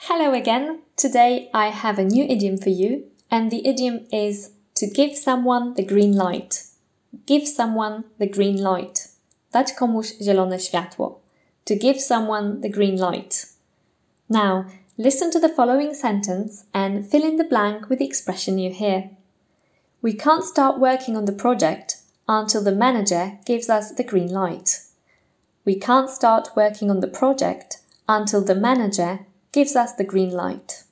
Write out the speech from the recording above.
Hello again. Today I have a new idiom for you, and the idiom is to give someone the green light. Give someone the green light. Dać komuś zielone światło. To give someone the green light. Now, listen to the following sentence and fill in the blank with the expression you hear. We can't start working on the project until the manager gives us the green light. We can't start working on the project until the manager gives us the green light.